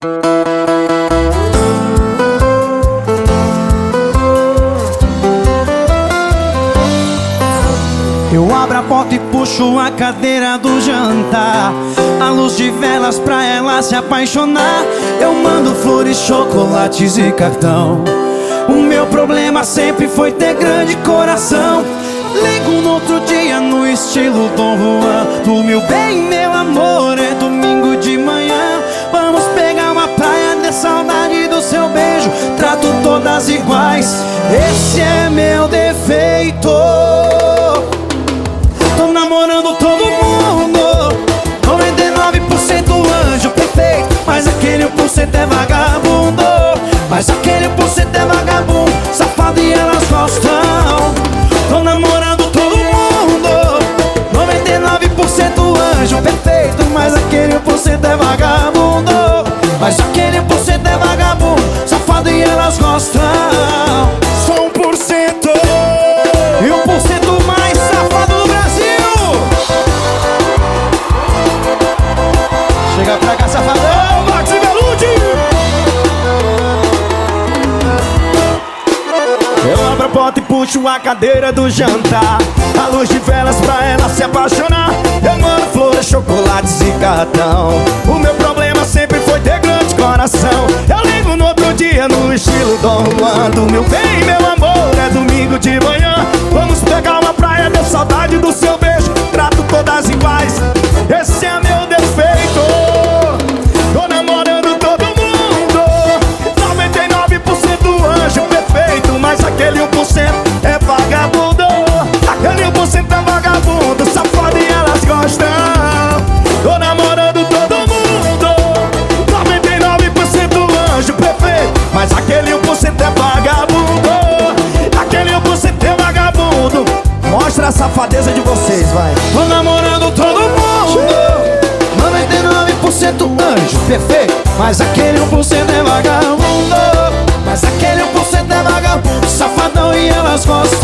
Eu abro a porta e puxo a cadeira do jantar, a luz de velas pra ela se apaixonar. Eu mando flores, chocolates e cartão. O meu problema sempre foi ter grande coração. Ligo no outro dia no estilo Dom Juan. Dormiu bem, meu amor, é domingo de manhã. Vamos pegar uma praia, de saudade do seu beijo. Trato todas iguais, esse é meu defeito. Tô namorando todo mundo, 99% anjo perfeito, mas aquele 1% é vagabundo. Mas aquele 1% é vagabundo, safado e elas gostam. Tô namorando todo mundo, 99% anjo perfeito, mas aquele 1% é vagabundo. Mas aquele 1% é vagabundo, safado e elas gostam. Sou 1% e 1% mais safado do Brasil. Chega pra cá, safadão, Max e Velude. Eu abro a porta e puxo a cadeira do jantar, a luz de velas pra ela se apaixonar. Eu mando flores, chocolates e cartão. O meu problema sempre foi ter grande coração. Eu ligo no outro dia no estilo Dom Juan. Dormiu bem, meu amor, é domingo de manhã. Vamos pegar uma praia, deu saudade do seu beijo. Trato todas iguais, esse é meu defeito. Tô namorando todo mundo, 99% anjo perfeito, mas aquele 1% é vagabundo. Aquele 1% é vagabundo, safado e elas gostam. Tô namorando todo mundo, 99% anjo perfeito, mas aquele 1% é vagabundo. Aquele 1% é vagabundo. Mostra a safadeza de vocês, vai. Tô namorando todo mundo, 99% anjo perfeito, mas aquele 1% é vagabundo. Mas aquele 1% é vagabundo, safadão e elas gostam.